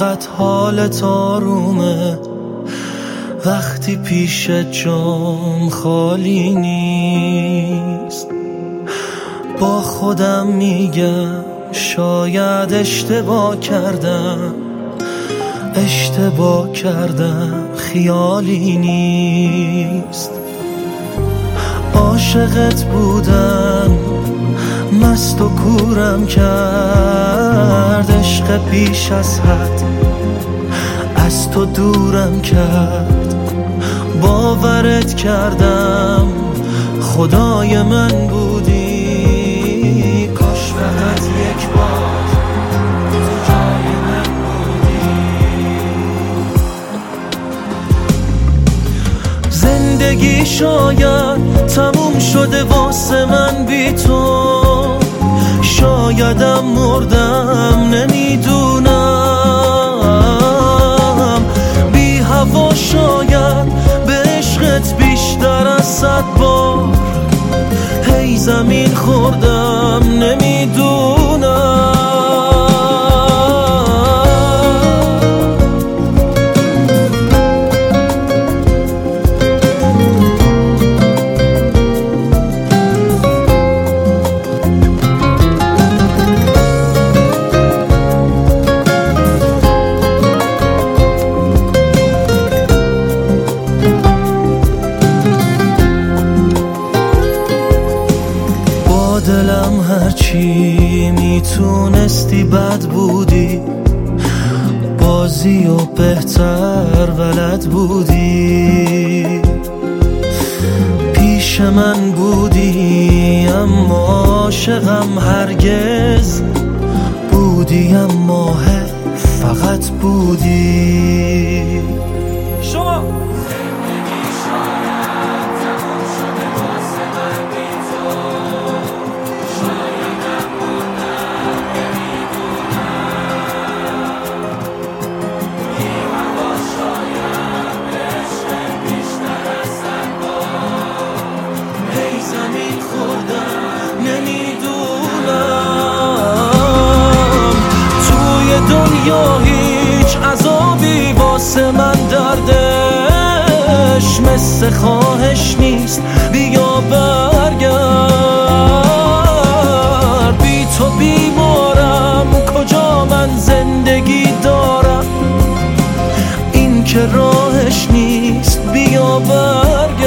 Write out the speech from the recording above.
انقدر حالت آرومه وقتی پیش جام خالی نیست. با خودم میگم شاید اشتباه کردم خیالی نیست. عاشقت بودن مست و کورم کرد، عشق بیش از حد از تو دورم کرد. باورت کردم خدای من بودی، کاش فقط یک بار تو جای من بودی. زندگی شاید تموم شده واسه من بی تو، شایدم مردم نمیدونم. بی هوا شاید به عشقت بیشتر از 100 بار هی زمین خوردم نمیدونم. دلم هرچی میتونستی بد بودی، بازی و بهتر بلد بودی. پیش من بودی اما عاشقم هرگز بودی، اما فقط بودی. شما دنیا هیچ عذابی واسه من دردش مثل خواهش نیست. بیا برگرد، بی تو بیمارم، کجا من زندگی دارم؟ این که راهش نیست. بیا برگرد.